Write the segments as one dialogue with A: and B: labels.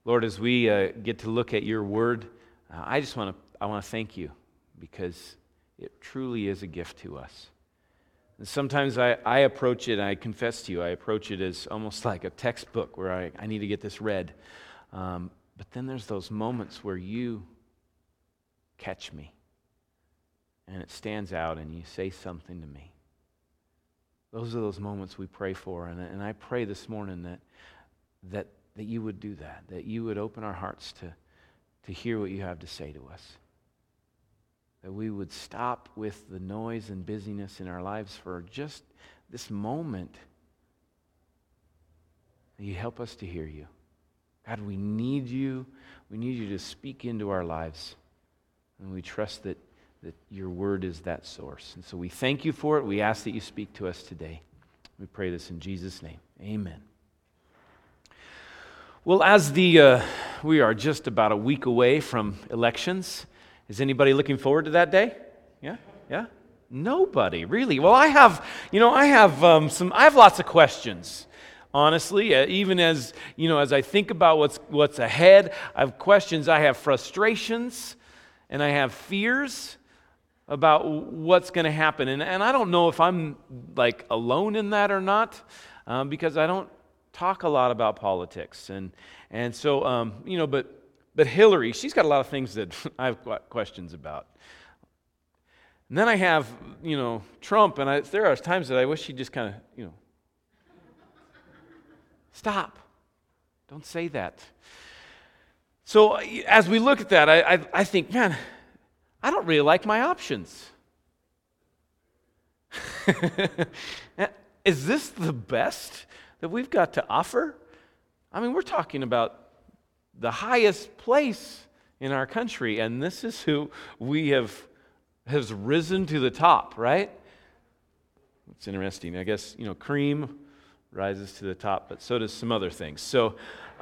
A: Lord, as we get to look at your word, I want to thank you because it truly is a gift to us. And sometimes I approach it, and I confess to you, I approach it as almost like a textbook where I need to get this read. But then there's those moments where you catch me, and it stands out, and you say something to me. Those are those moments we pray for, and I pray this morning that you would do that you would open our hearts to hear what you have to say to us. That we would stop with the noise and busyness in our lives for just this moment. That you help us to hear you. God, we need you. We need you to speak into our lives. And we trust that your word is that source. And so we thank you for it. We ask that you speak to us today. We pray this in Jesus' name. Amen. Well, as we are just about a week away from elections, is anybody looking forward to that day? Yeah? Nobody, really. Well, I have lots of questions. Honestly, even as I think about what's ahead, I have questions. I have frustrations, and I have fears about what's going to happen. And I don't know if I'm like alone in that or not, because I don't talk a lot about politics. And so, but Hillary, she's got a lot of things that I have questions about. And then I have, Trump, and there are times that I wish he'd just kind of, stop. Don't say that. So as we look at that, I think, man, I don't really like my options. Is this the best that we've got to offer? I mean, we're talking about the highest place in our country, and this is who has risen to the top, right? It's interesting. I guess, cream rises to the top, but so does some other things. So,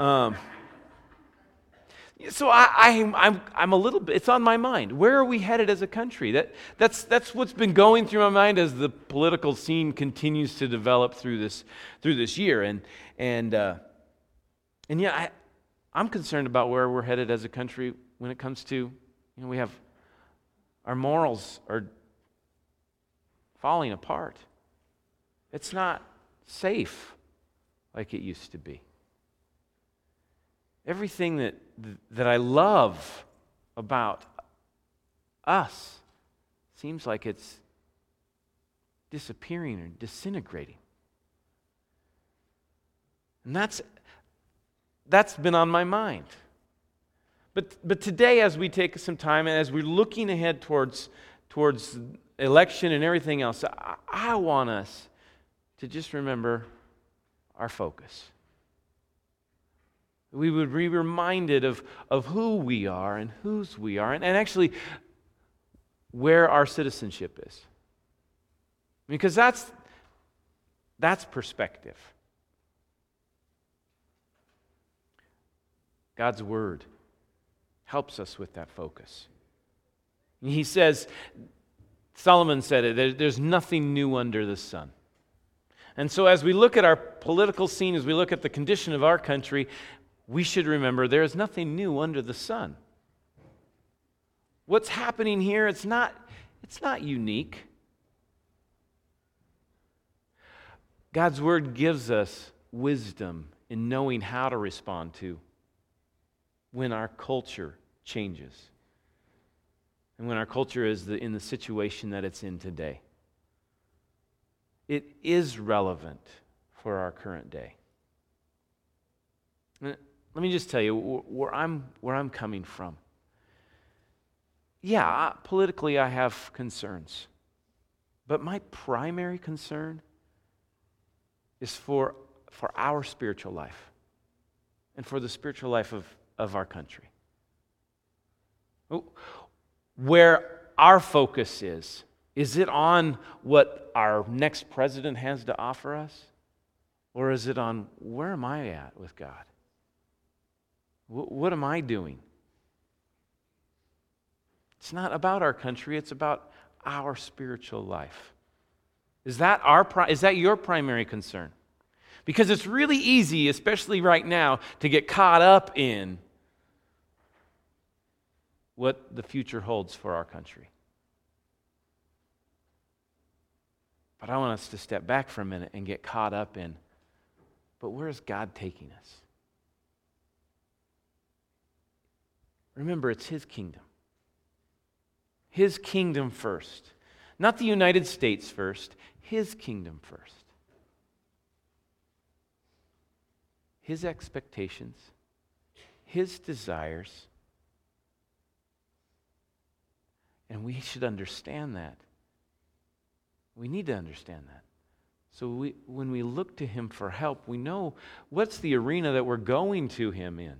A: I'm a little bit. It's on my mind. Where are we headed as a country? That's what's been going through my mind as the political scene continues to develop through this year, and yeah, I'm concerned about where we're headed as a country when it comes to, we have our morals are falling apart. It's not safe like it used to be. Everything that I love about us seems like it's disappearing or disintegrating. And that's been on my mind. But today, as we take some time and as we're looking ahead towards election and everything else, I want us to just remember our focus. We would be reminded of who we are and whose we are, and actually where our citizenship is. Because that's perspective. God's Word helps us with that focus. He says, Solomon said it, there's nothing new under the sun. And so as we look at our political scene, as we look at the condition of our country, we should remember there is nothing new under the sun. What's happening here, it's not unique. God's Word gives us wisdom in knowing how to respond to when our culture changes and when our culture is in the situation that it's in today. It is relevant for our current day. Let me just tell you where I'm coming from. Yeah, politically I have concerns, but my primary concern is for our spiritual life and for the spiritual life of our country. Where our focus is it on what our next president has to offer us? Or is it on where am I at with God? What am I doing? It's not about our country, it's about our spiritual life. Is that your primary concern? Because it's really easy, especially right now, to get caught up in what the future holds for our country. But I want us to step back for a minute and get caught up in, but where is God taking us? Remember, it's His kingdom. His kingdom first. Not the United States first, His kingdom first. His expectations, His desires. And we should understand that. We need to understand that. So when we look to Him for help, we know what's the arena that we're going to Him in.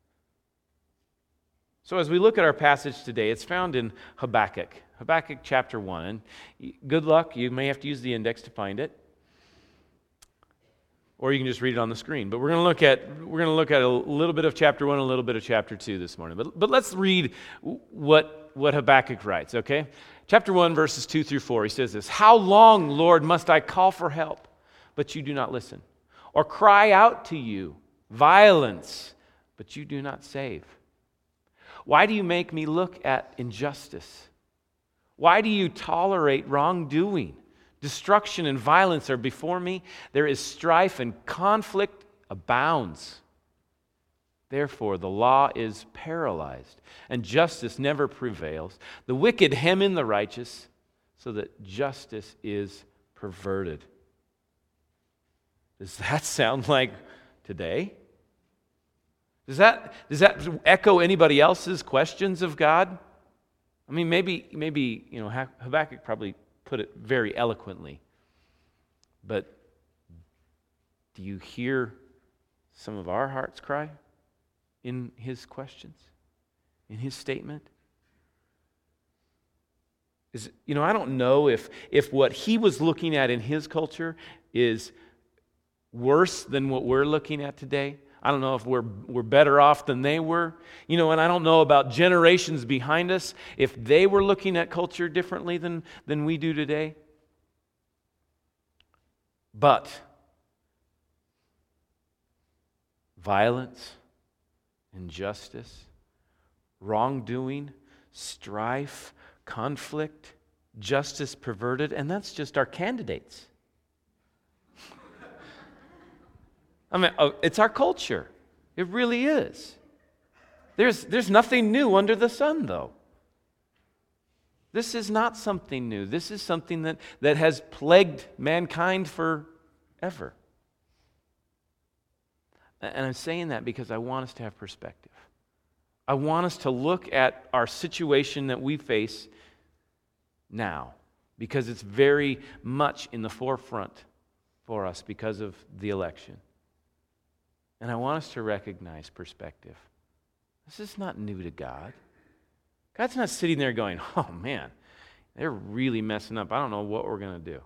A: So as we look at our passage today, it's found in Habakkuk chapter 1. And good luck, you may have to use the index to find it. Or you can just read it on the screen. But we're going to look at a little bit of chapter 1 and a little bit of chapter 2 this morning. But let's read what Habakkuk writes, okay? Chapter 1, verses 2 through 4, he says this: "How long, Lord, must I call for help, but you do not listen? Or cry out to you, violence, but you do not save? Why do you make me look at injustice? Why do you tolerate wrongdoing? Destruction and violence are before me. There is strife and conflict abounds. Therefore, the law is paralyzed, and justice never prevails. The wicked hem in the righteous, so that justice is perverted." Does that sound like today? Does that echo anybody else's questions of God? I mean, maybe Habakkuk probably put it very eloquently. But do you hear some of our hearts cry in his questions, in his statement? I don't know if what he was looking at in his culture is worse than what we're looking at today. I don't know if we're better off than they were. And I don't know about generations behind us, if they were looking at culture differently than we do today. But violence, injustice, wrongdoing, strife, conflict, justice perverted, and that's just our candidates. I mean, it's our culture. It really is. There's nothing new under the sun, though. This is not something new. This is something that has plagued mankind forever. And I'm saying that because I want us to have perspective. I want us to look at our situation that we face now, because it's very much in the forefront for us because of the election. And I want us to recognize perspective. This is not new to God. God's not sitting there going, "Oh man, they're really messing up. I don't know what we're going to do."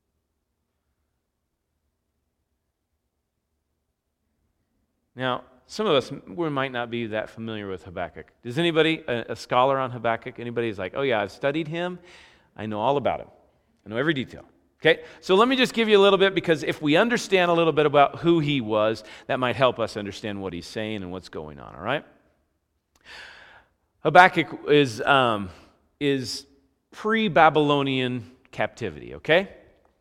A: Now, some of us, we might not be that familiar with Habakkuk. Does anybody, a scholar on Habakkuk, anybody's like, "Oh yeah, I've studied him. I know all about him. I know every detail." Okay, so let me just give you a little bit, because if we understand a little bit about who he was, that might help us understand what he's saying and what's going on, all right? Habakkuk is pre-Babylonian captivity, okay?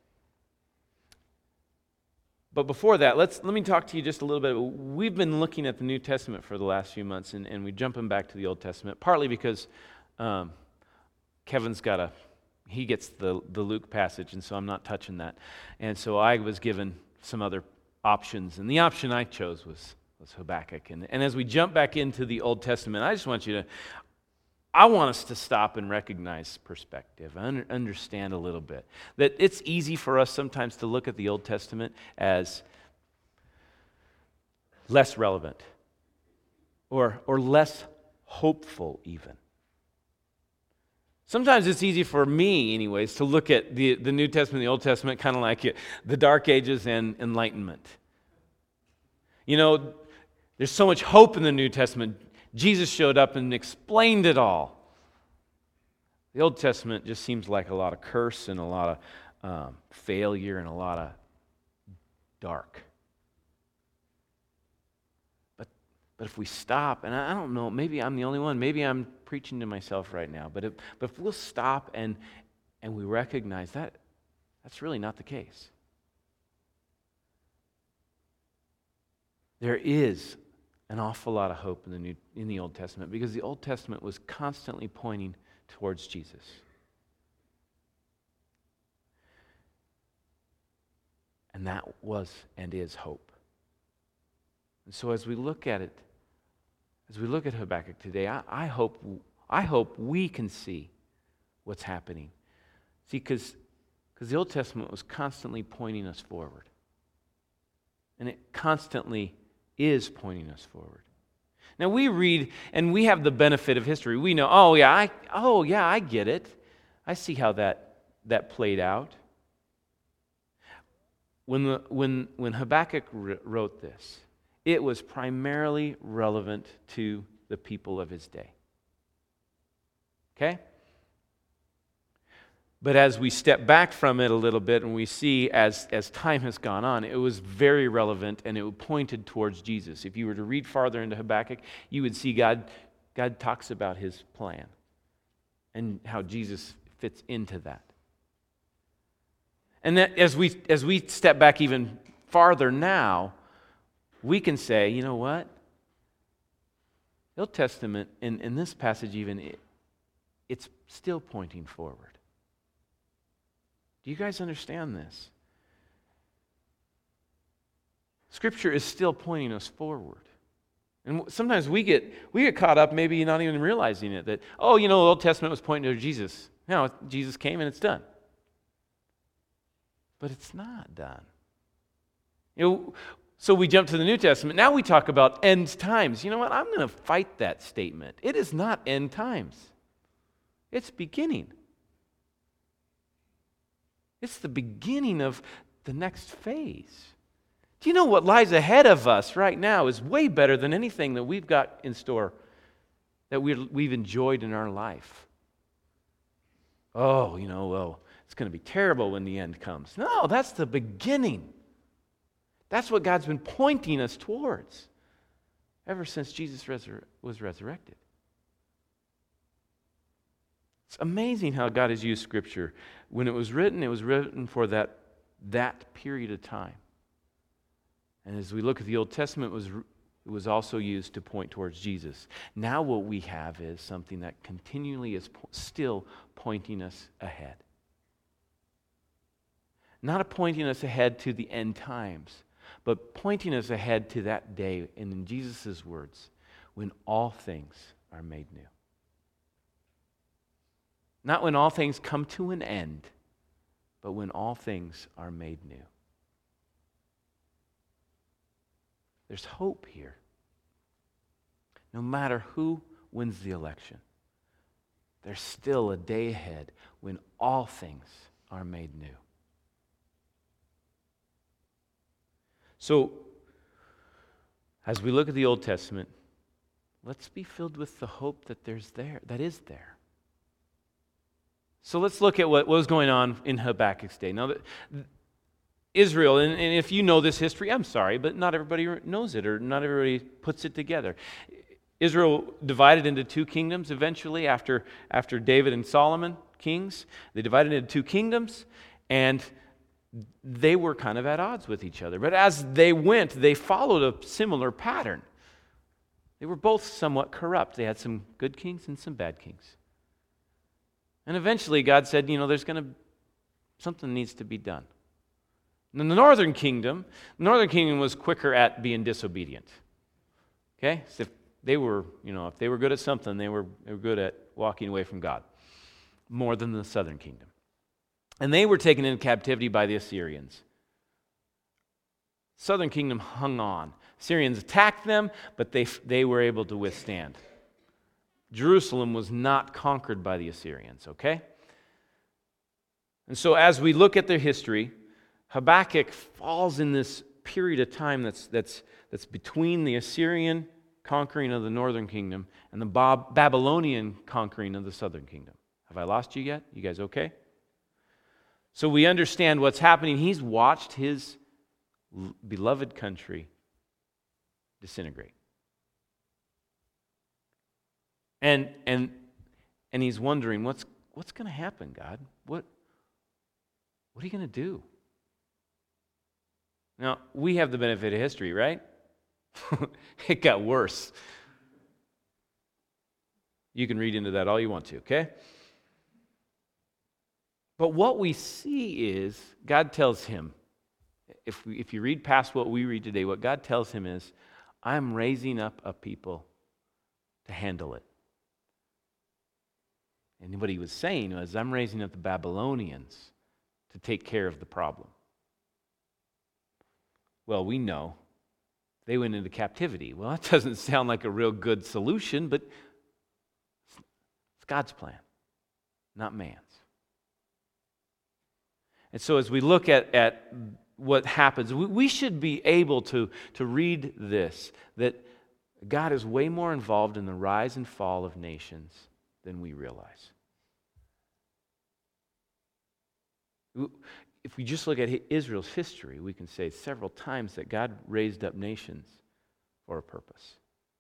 A: But before that, let me talk to you just a little bit. We've been looking at the New Testament for the last few months, and we're jumping back to the Old Testament, partly because Kevin's he gets the Luke passage, and so I'm not touching that. And so I was given some other options, and the option I chose was Habakkuk. And as we jump back into the Old Testament, I want us to stop and recognize perspective, and understand a little bit. That it's easy for us sometimes to look at the Old Testament as less relevant, or less hopeful even. Sometimes it's easy for me, anyways, to look at the New Testament and the Old Testament kind of like the Dark Ages and Enlightenment. There's so much hope in the New Testament. Jesus showed up and explained it all. The Old Testament just seems like a lot of curse and a lot of failure and a lot of dark. But if we stop, and I don't know, maybe I'm the only one, maybe I'm preaching to myself right now, but if we'll stop and we recognize that, that's really not the case. There is an awful lot of hope in the Old Testament, because the Old Testament was constantly pointing towards Jesus. And that was and is hope. And so as we look at it, as we look at Habakkuk today, I hope we can see what's happening. See, because the Old Testament was constantly pointing us forward. And it constantly is pointing us forward. Now we read, and we have the benefit of history. We know, I get it. I see how that played out. When Habakkuk wrote this, it was primarily relevant to the people of his day. Okay? But as we step back from it a little bit and we see as time has gone on, it was very relevant and it pointed towards Jesus. If you were to read farther into Habakkuk, you would see God talks about his plan and how Jesus fits into that. And that as we step back even farther now, we can say, you know what? The Old Testament, in this passage even, it's still pointing forward. Do you guys understand this? Scripture is still pointing us forward. And sometimes we get caught up, maybe not even realizing it, that, the Old Testament was pointing to Jesus. No, Jesus came and it's done. But it's not done. So we jump to the New Testament. Now we talk about end times. You know what? I'm going to fight that statement. It is not end times. It's beginning. It's the beginning of the next phase. Do you know what lies ahead of us right now is way better than anything that we've got in store that we've enjoyed in our life? It's going to be terrible when the end comes. No, that's the beginning. That's what God's been pointing us towards ever since Jesus was resurrected. It's amazing how God has used Scripture. When it was written for that period of time. And as we look at the Old Testament, it was also used to point towards Jesus. Now what we have is something that continually is still pointing us ahead. Not pointing us ahead to the end times, but pointing us ahead to that day, and in Jesus' words, when all things are made new. Not when all things come to an end, but when all things are made new. There's hope here. No matter who wins the election, there's still a day ahead when all things are made new. So, as we look at the Old Testament, let's be filled with the hope that is there. So let's look at what was going on in Habakkuk's day. Now, Israel, and if you know this history, I'm sorry, but not everybody knows it, or not everybody puts it together. Israel divided into two kingdoms eventually after David and Solomon, kings. They divided into two kingdoms, and they were kind of at odds with each other. But as they went, they followed a similar pattern. They were both somewhat corrupt. They had some good kings and some bad kings. And eventually God said, something needs to be done. And the northern kingdom was quicker at being disobedient. Okay? So if they were good at something, they were good at walking away from God. More than the southern kingdom. And they were taken into captivity by the Assyrians. Southern kingdom hung on. Assyrians attacked them, but they were able to withstand. Jerusalem was not conquered by the Assyrians, okay? And so as we look at their history, Habakkuk falls in this period of time that's between the Assyrian conquering of the northern kingdom and the Babylonian conquering of the southern kingdom. Have I lost you yet? You guys okay? So we understand what's happening. He's watched his beloved country disintegrate. And he's wondering, what's going to happen, God? What are you going to do? Now, we have the benefit of history, right? It got worse. You can read into that all you want to, okay? But what we see is, God tells him, if you read past what we read today, what God tells him is, I'm raising up a people to handle it. And what he was saying was, I'm raising up the Babylonians to take care of the problem. Well, we know they went into captivity. Well, that doesn't sound like a real good solution, but it's God's plan, not man's. And so as we look at what happens, we should be able to read this, that God is way more involved in the rise and fall of nations than we realize. If we just look at Israel's history, we can say several times that God raised up nations for a purpose.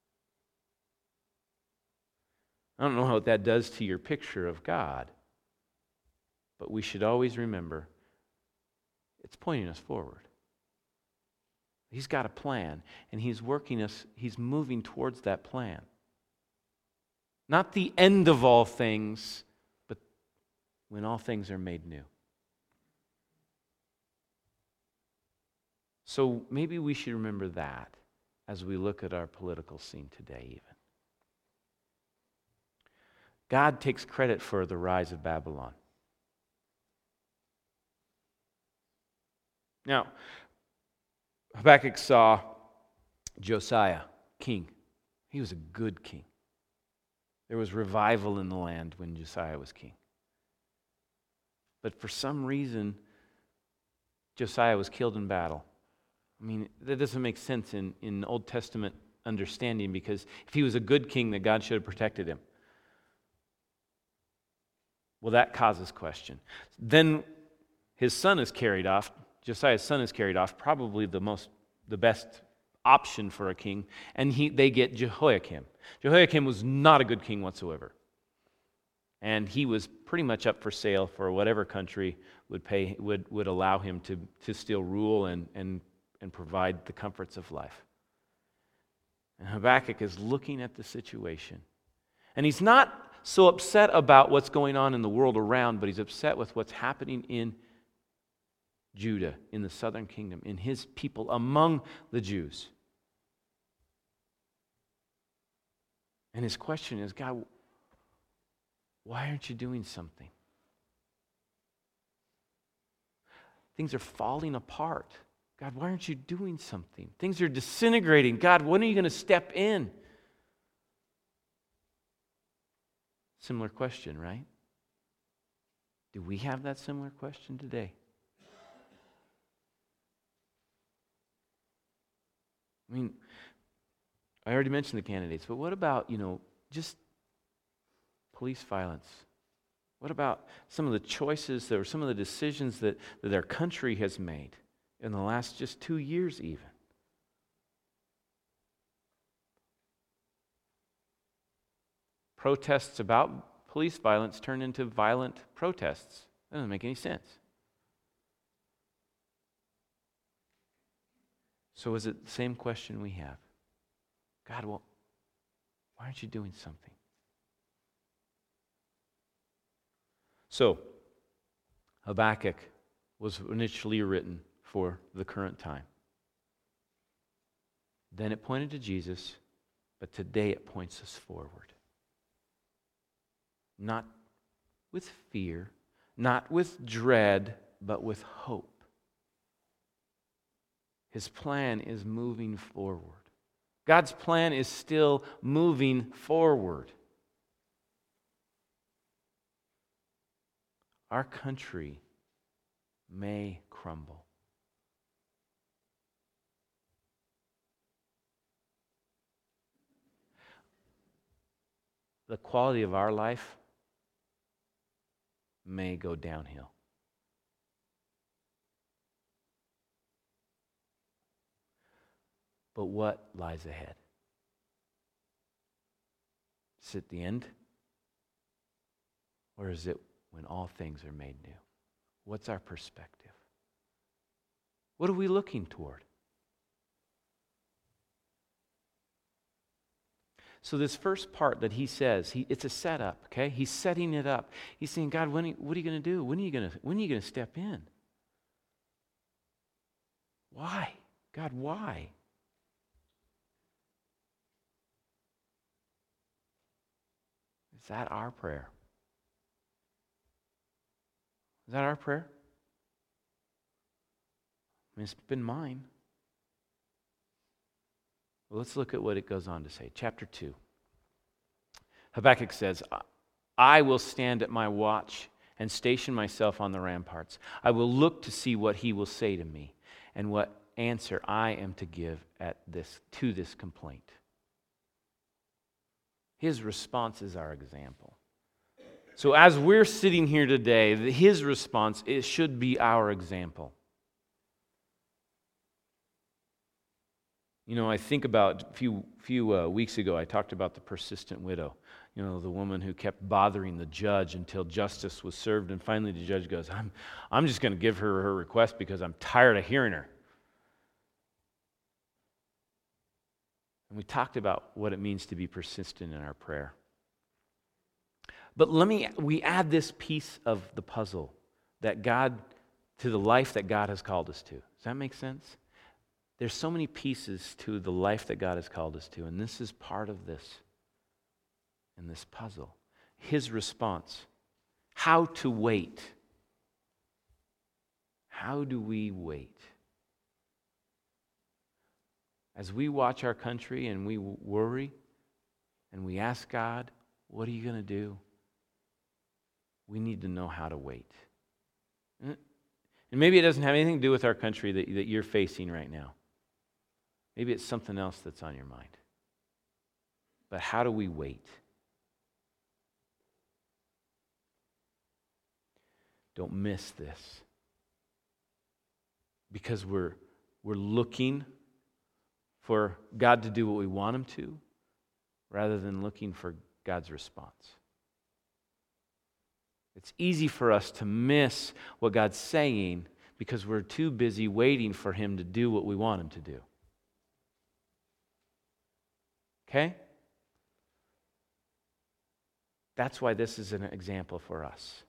A: I don't know what that does to your picture of God, but we should always remember it's pointing us forward. He's got a plan, and he's moving towards that plan. Not the end of all things, but when all things are made new. So maybe we should remember that as we look at our political scene today even. God takes credit for the rise of Babylon. Now, Habakkuk saw Josiah, king. He was a good king. There was revival in the land when Josiah was king. But for some reason, Josiah was killed in battle. I mean, that doesn't make sense in Old Testament understanding, because if he was a good king, then God should have protected him. Well, that causes question. Then his son is carried off. Josiah's son is carried off, probably the best option for a king, and they get Jehoiakim. Jehoiakim was not a good king whatsoever. And he was pretty much up for sale for whatever country would allow him to still rule and provide the comforts of life. And Habakkuk is looking at the situation. And he's not so upset about what's going on in the world around, but he's upset with what's happening in Judah, in the southern kingdom, in his people, among the Jews. And his question is, God, why aren't you doing something? Things are falling apart. God, why aren't you doing something? Things are disintegrating. God, when are you going to step in? Similar question, right? Do we have that similar question today? I mean, I already mentioned the candidates, but what about, just police violence? What about some of the choices or some of the decisions that our country has made in the last just 2 years even? Protests about police violence turn into violent protests. That doesn't make any sense. So is it the same question we have? God, well, why aren't you doing something? So, Habakkuk was initially written for the current time. Then it pointed to Jesus, but today it points us forward. Not with fear, not with dread, but with hope. His plan is moving forward. God's plan is still moving forward. Our country may crumble. The quality of our life may go downhill. But what lies ahead? Is it the end? Or is it when all things are made new? What's our perspective? What are we looking toward? So this first part that he says, it's a setup, okay? He's setting it up. He's saying, God, what are you going to do? When are you going to step in? Why? God, why? Is that our prayer? Is that our prayer? I mean, it's been mine. Well, let's look at what it goes on to say. Chapter 2. Habakkuk says, I will stand at my watch and station myself on the ramparts. I will look to see what he will say to me and what answer I am to give to this complaint. His response is our example. So as we're sitting here today, his response should be our example. You know, I think about a few weeks ago, I talked about the persistent widow. You know, the woman who kept bothering the judge until justice was served, and finally the judge goes, I'm just going to give her request because I'm tired of hearing her. And we talked about what it means to be persistent in our prayer. But we add this piece of the puzzle to the life that God has called us to. Does that make sense? There's so many pieces to the life that God has called us to, and this is part of this, in this puzzle. His response. How to wait. How do we wait? As we watch our country and we worry and we ask God, what are you going to do? We need to know how to wait. And maybe it doesn't have anything to do with our country that you're facing right now. Maybe it's something else that's on your mind. But how do we wait? Don't miss this. Because we're looking for God to do what we want Him to, rather than looking for God's response. It's easy for us to miss what God's saying because we're too busy waiting for Him to do what we want Him to do. Okay? That's why this is an example for us.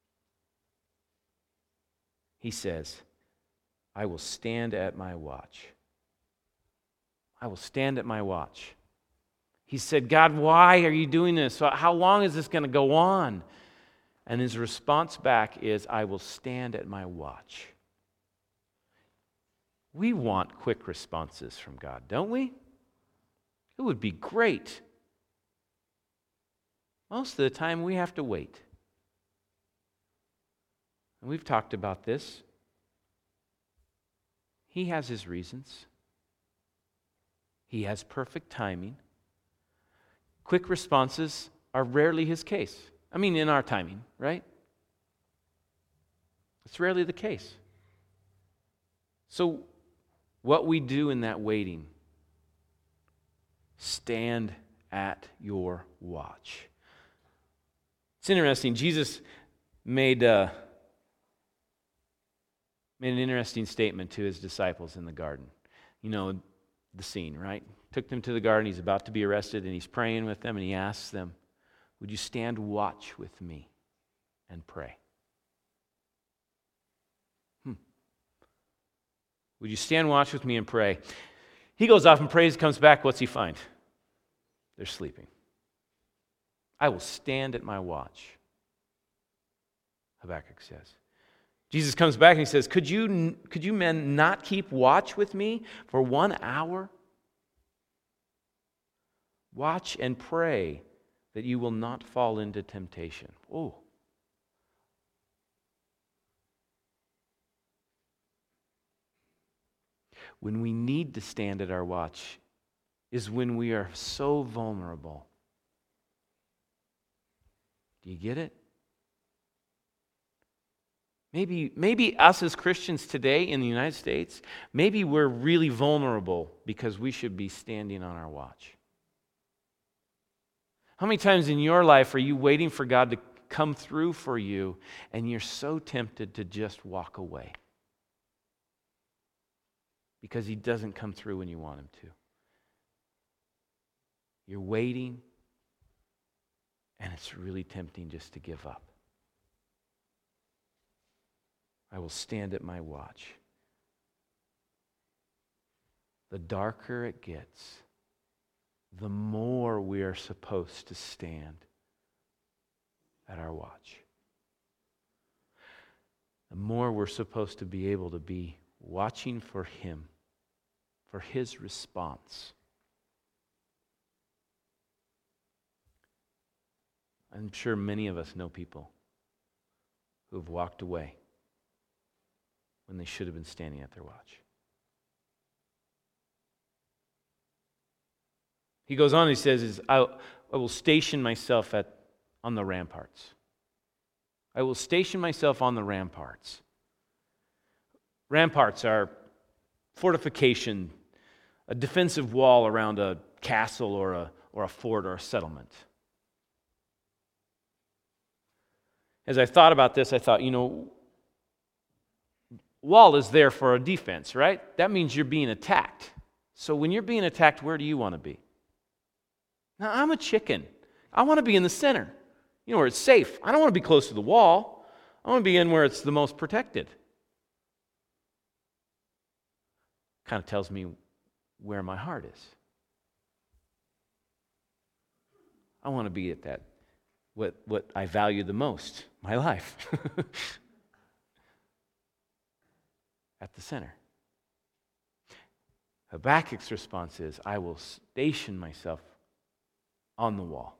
A: He says, I will stand at my watch. I will stand at my watch. He said, God, why are you doing this? How long is this going to go on? And his response back is, I will stand at my watch. We want quick responses from God, don't we? It would be great. Most of the time we have to wait. And we've talked about this. He has his reasons. He has perfect timing. Quick responses are rarely his case. I mean, in our timing, right? It's rarely the case. So, what we do in that waiting, stand at your watch. It's interesting. Jesus made an interesting statement to his disciples in the garden. You know, the scene, right? Took them to the garden. He's about to be arrested, and he's praying with them, and he asks them, would you stand watch with me and pray? Would you stand watch with me and pray? He goes off and prays, comes back. What's he find? They're sleeping. I will stand at my watch, Habakkuk says. Jesus comes back and he says, could you men not keep watch with me for 1 hour? Watch and pray that you will not fall into temptation. Oh. When we need to stand at our watch is when we are so vulnerable. Do you get it? Maybe us as Christians today in the United States, maybe we're really vulnerable because we should be standing on our watch. How many times in your life are you waiting for God to come through for you and you're so tempted to just walk away because He doesn't come through when you want Him to? You're waiting, and it's really tempting just to give up. I will stand at my watch. The darker it gets, the more we are supposed to stand at our watch. The more we're supposed to be able to be watching for Him, for His response. I'm sure many of us know people who have walked away when they should have been standing at their watch. He goes on, he says, I will station myself on the ramparts. I will station myself on the ramparts. Ramparts are fortification, a defensive wall around a castle or a fort or a settlement. As I thought about this, I thought, wall is there for a defense, right? That means you're being attacked. So when you're being attacked, where do you want to be? Now, I'm a chicken. I want to be in the center, where it's safe. I don't want to be close to the wall. I want to be in where it's the most protected. Kind of tells me where my heart is. I want to be at that, what I value the most, my life. At the center. Habakkuk's response is, I will station myself on the wall.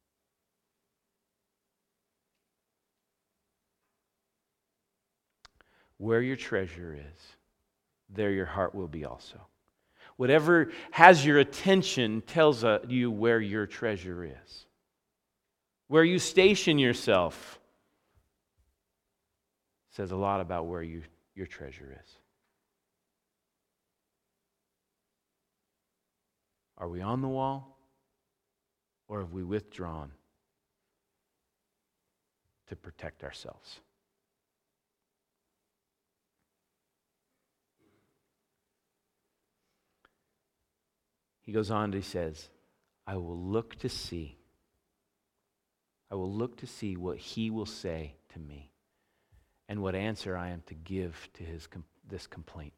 A: Where your treasure is, there your heart will be also. Whatever has your attention tells you where your treasure is. Where you station yourself says a lot about where your treasure is. Are we on the wall? Or have we withdrawn to protect ourselves? He goes on and he says, I will look to see. I will look to see what He will say to me and what answer I am to give to this complaint.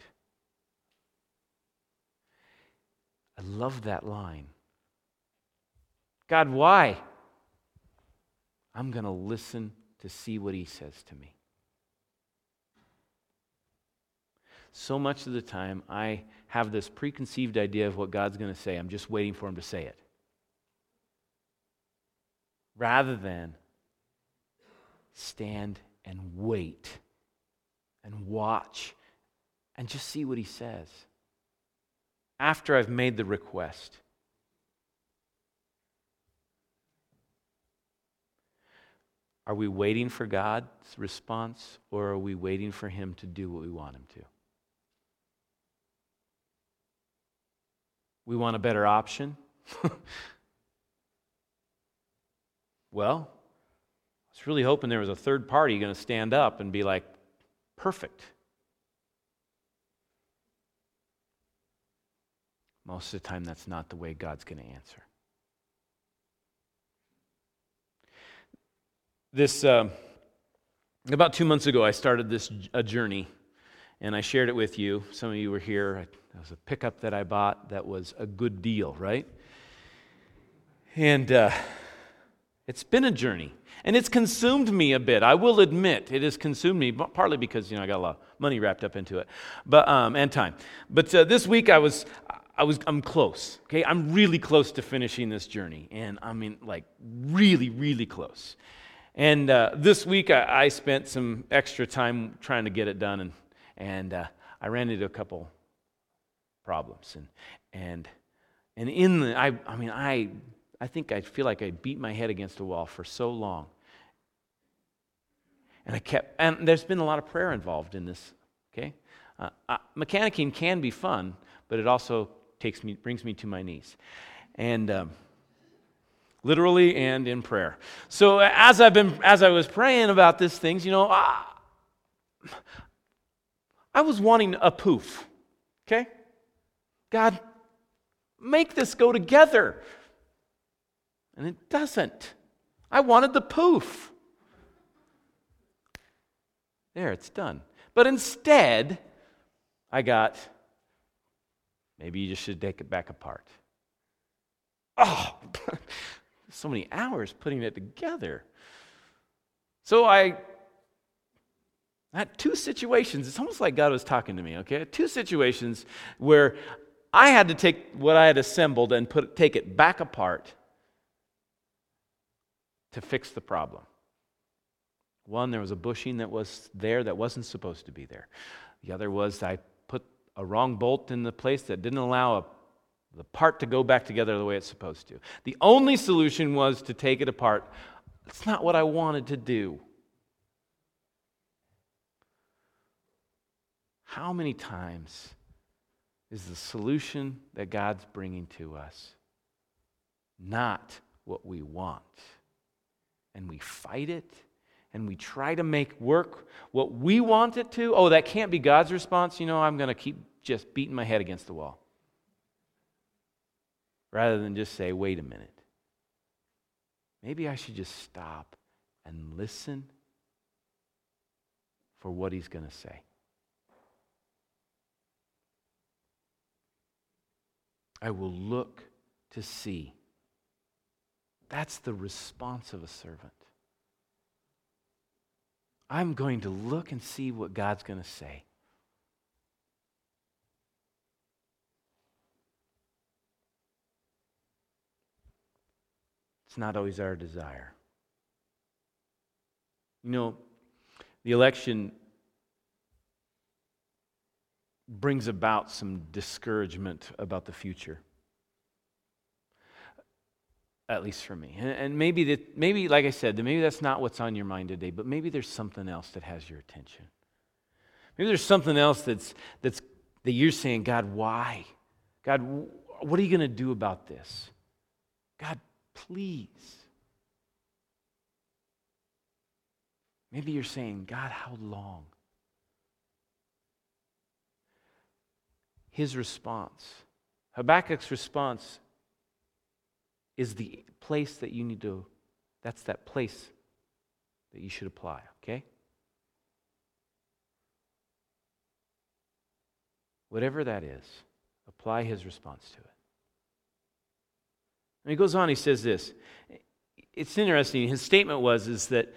A: I love that line. God, why? I'm going to listen to see what He says to me. So much of the time, I have this preconceived idea of what God's going to say. I'm just waiting for Him to say it. Rather than stand and wait and watch and just see what He says. After I've made the request. Are we waiting for God's response, or are we waiting for Him to do what we want Him to? We want a better option? Well, I was really hoping there was a third party going to stand up and be like, perfect. Most of the time, that's not the way God's going to answer. This about 2 months ago, I started a journey, and I shared it with you. Some of you were here. It was a pickup that I bought that was a good deal, right? And it's been a journey, and it's consumed me a bit. I will admit, it has consumed me, partly because I got a lot of money wrapped up into it, but and time. But this week I'm close. Okay, I'm really close to finishing this journey, and I mean, like really, really close. And this week I spent some extra time trying to get it done, and I ran into a couple problems, and in the I think I feel like I beat my head against a wall for so long, and there's been a lot of prayer involved in this. Okay, mechanicking can be fun, but it also brings me to my knees, and literally and in prayer. So as I was praying about these things, I was wanting a poof. Okay? God, make this go together. And it doesn't. I wanted the poof. There, it's done. But instead, I got, maybe you just should take it back apart. Oh, so many hours putting it together. So I had two situations. It's almost like God was talking to me, okay? Two situations where I had to take what I had assembled and take it back apart to fix the problem. One, there was a bushing that was there that wasn't supposed to be there. The other was I put a wrong bolt in the place that didn't allow the part to go back together the way it's supposed to. The only solution was to take it apart. It's not what I wanted to do. How many times is the solution that God's bringing to us not what we want? And we fight it, and we try to make work what we want it to. Oh, that can't be God's response. I'm going to keep just beating my head against the wall. Rather than just say, wait a minute. Maybe I should just stop and listen for what he's going to say. I will look to see. That's the response of a servant. I'm going to look and see what God's going to say. It's not always our desire. The election brings about some discouragement about the future. At least for me. And maybe, like I said, maybe that's not what's on your mind today, but maybe there's something else that has your attention. Maybe there's something else that you're saying, God, why? God, what are you going to do about this? God, please. Maybe you're saying, God, how long? His response, Habakkuk's response, is the place that you need to, that's that place that you should apply, okay? Whatever that is, apply his response to it. And he goes on, he says this. It's interesting, his statement is that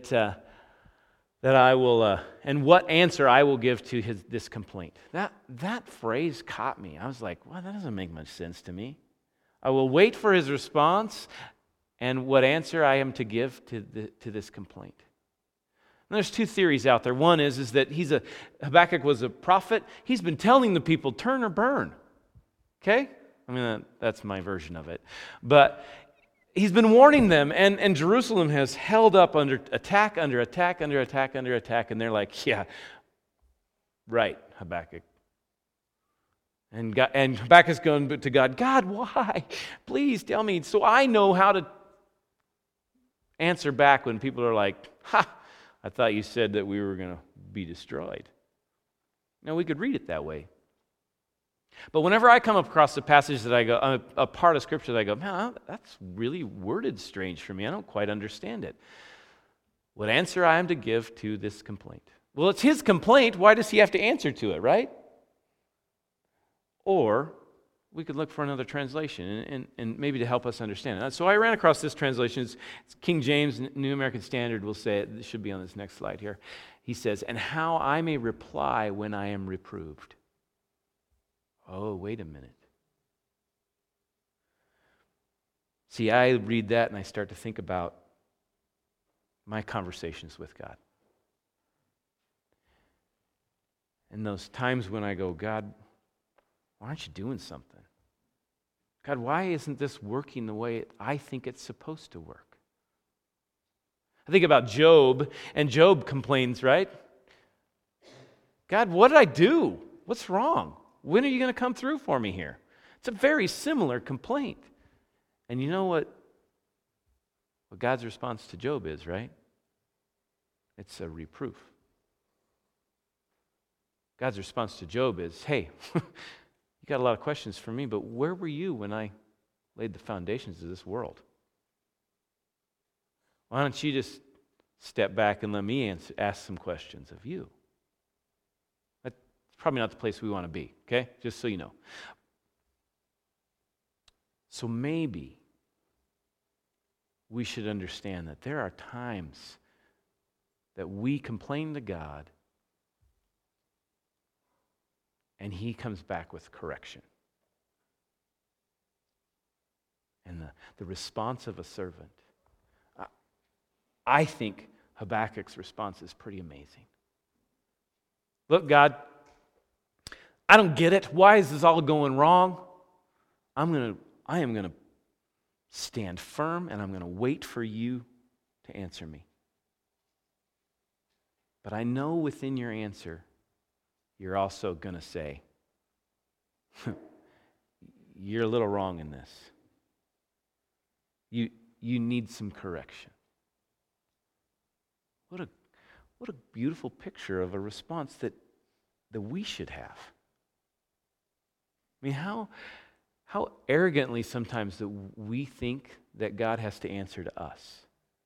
A: I will, and what answer I will give to this complaint. That phrase caught me. I was like, well, that doesn't make much sense to me. I will wait for his response and what answer I am to give to this complaint. And there's two theories out there. One is that Habakkuk was a prophet. He's been telling the people, turn or burn. Okay? That's my version of it. But he's been warning them, and Jerusalem has held up under attack, under attack, under attack, under attack, and they're like, yeah, right, Habakkuk. And Habakkuk's going to God, God, why? Please tell me so I know how to answer back when people are like, ha, I thought you said that we were going to be destroyed. Now, we could read it that way. But whenever I come across a passage that I go, a part of Scripture that I go, man, that's really worded strange for me. I don't quite understand it. What answer I am to give to this complaint? Well, it's his complaint. Why does he have to answer to it, right? Or we could look for another translation and maybe to help us understand it. So I ran across this translation. It's King James, New American Standard will say it. This should be on this next slide here. He says, and how I may reply when I am reproved. Oh, wait a minute. See, I read that and I start to think about my conversations with God. And those times when I go, God, why aren't you doing something? God, why isn't this working the way I think it's supposed to work? I think about Job, and Job complains, right? God, what did I do? What's wrong? When are you going to come through for me here? It's a very similar complaint. And you know what what God's response to Job is, right? It's a reproof. God's response to Job is, hey, you got a lot of questions for me, but where were you when I laid the foundations of this world? Why don't you just step back and let me ask some questions of you? That's probably not the place we want to be, okay? Just so you know. So maybe we should understand that there are times that we complain to God and He comes back with correction. And the response of a servant, I think Habakkuk's response is pretty amazing. Look, God, I don't get it. Why is this all going wrong? I am going to stand firm and I'm going to wait for you to answer me. But I know within your answer, you're also going to say, you're a little wrong in this. You need some correction. What a beautiful picture of a response that we should have. I mean, how arrogantly sometimes that we think that God has to answer to us.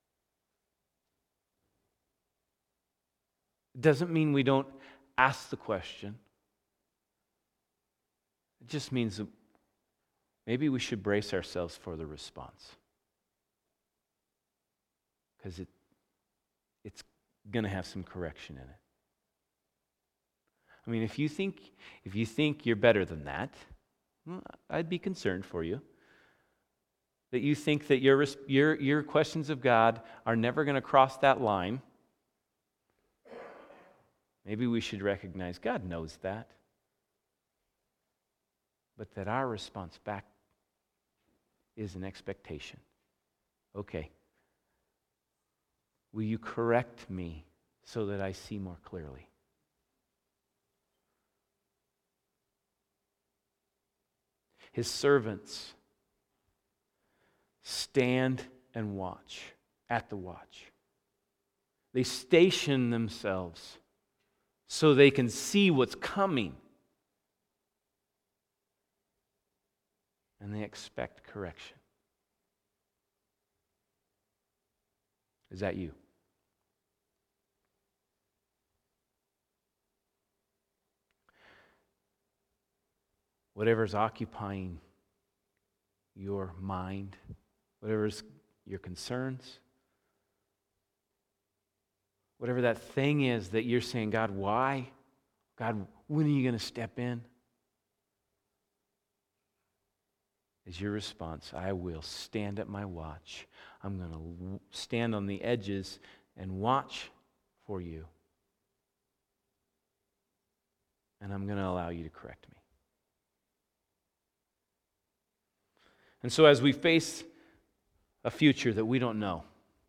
A: It doesn't mean we don't ask the question. It just means that maybe we should brace ourselves for the response. Because it's going to have some correction in it. I mean, if you think you're better than that, well, I'd be concerned for you. That you think that your questions of God are never going to cross that line. Maybe we should recognize God knows that. But that our response back is an expectation. Okay. Will you correct me so that I see more clearly? His servants stand and watch at the watch. They station themselves so they can see what's coming. And they expect correction. Is that you? Whatever's occupying your mind, whatever's your concerns, whatever that thing is that you're saying, God, why? God, when are you going to step in? Is your response, I will stand at my watch. I'm going to stand on the edges and watch for you. And I'm going to allow you to correct me. And so as we face a future that we don't know,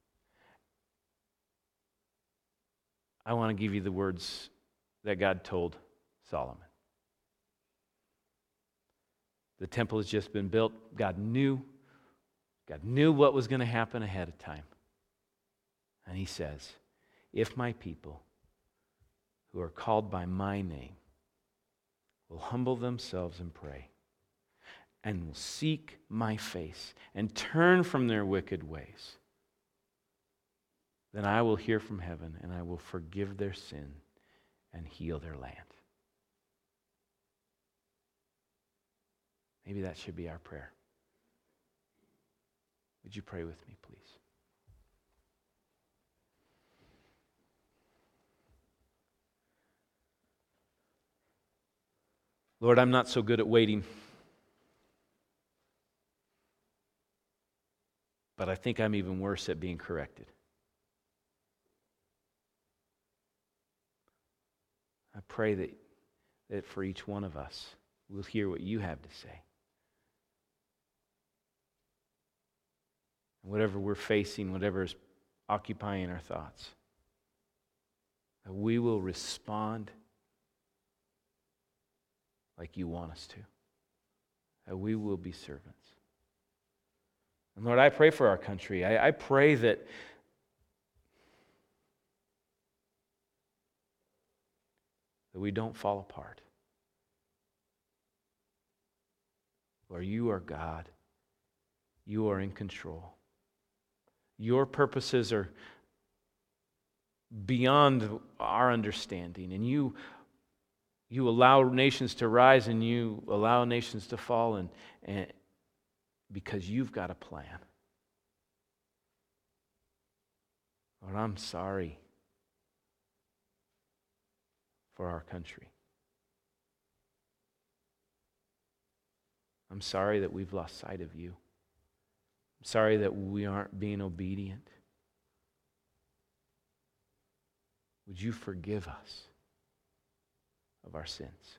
A: I want to give you the words that God told Solomon. The temple has just been built. God knew what was going to happen ahead of time. And He says, if my people who are called by my name will humble themselves and pray, and will seek my face and turn from their wicked ways, then I will hear from heaven and I will forgive their sin and heal their land. Maybe that should be our prayer. Would you pray with me, please? Lord, I'm not so good at waiting. But I think I'm even worse at being corrected. I pray that for each one of us, we'll hear what you have to say. And whatever we're facing, whatever is occupying our thoughts, that we will respond like you want us to. That we will be servants. And Lord, I pray for our country. I pray that we don't fall apart. Lord, you are God. You are in control. Your purposes are beyond our understanding, and you allow nations to rise and you allow nations to fall, and because you've got a plan. Lord, I'm sorry for our country. I'm sorry that we've lost sight of you. I'm sorry that we aren't being obedient. Would you forgive us of our sins?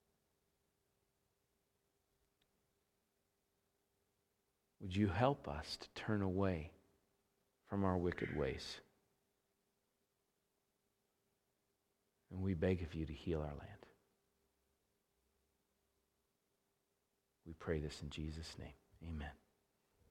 A: Would you help us to turn away from our wicked ways? And we beg of you to heal our land. We pray this in Jesus' name. Amen.